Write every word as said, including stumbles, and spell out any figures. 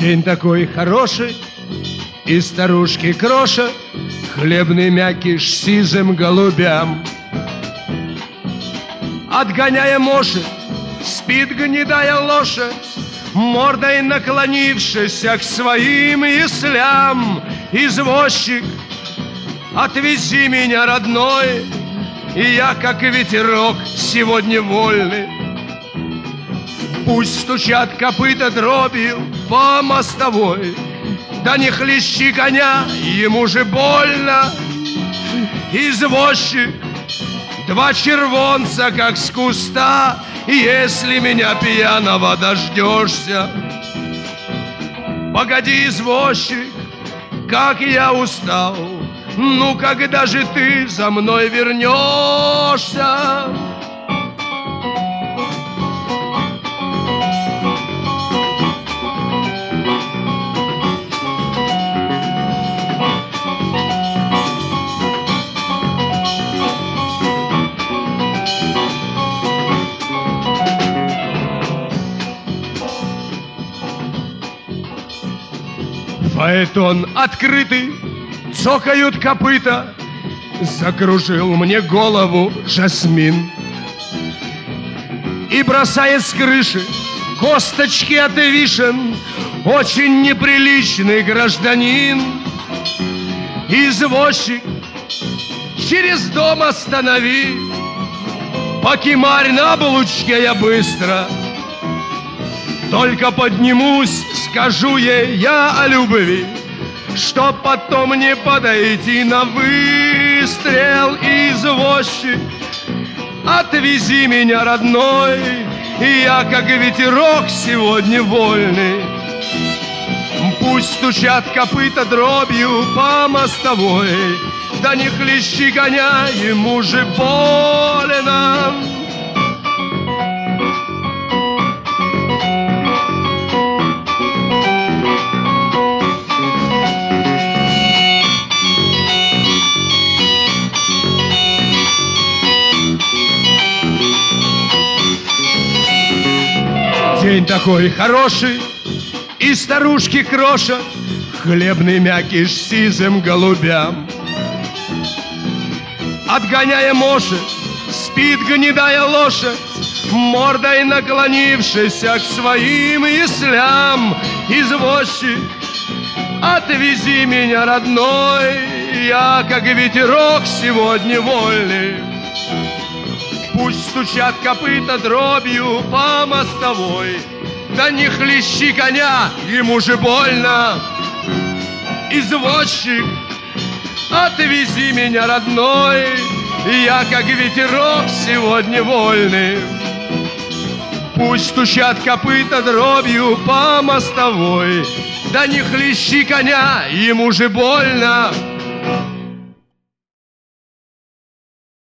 День такой хороший, и старушки кроша хлебный мякиш сизым голубям. Отгоняя моши, спит гнедая лошадь, мордой наклонившись к своим яслям. Извозчик, отвези меня, родной, и я, как ветерок, сегодня вольный. Пусть стучат копыта дробью по мостовой, да не хлещи коня, ему же больно. Извозчик, два червонца, как с куста, если меня пьяного дождешься. Погоди, извозчик, как я устал, ну когда же ты за мной вернешься? Фаэтон открытый, цокают копыта, закружил мне голову жасмин. И бросает с крыши косточки от вишен очень неприличный гражданин. Извозчик, через дом останови, покемарь на булочке я быстро. Только поднимусь, скажу ей я о любви, чтоб потом не подойти на выстрел. Извозчик, отвези меня, родной, и я, как ветерок, сегодня вольный. Пусть стучат копыта дробью по мостовой, да не хлещи коня, ему же больно. День такой хороший, и старушки крошат хлебный мякиш сизым голубям. Отгоняя моши, спит гнедая лошадь, мордой наклонившись к своим яслям. Извозчик, отвези меня, родной, я, как ветерок, сегодня вольный. Пусть стучат копыта дробью по мостовой, да не хлещи коня, ему же больно. Извозчик, отвези меня, родной, я, как ветерок, сегодня вольный. Пусть стучат копыта дробью по мостовой, да не хлещи коня, ему же больно.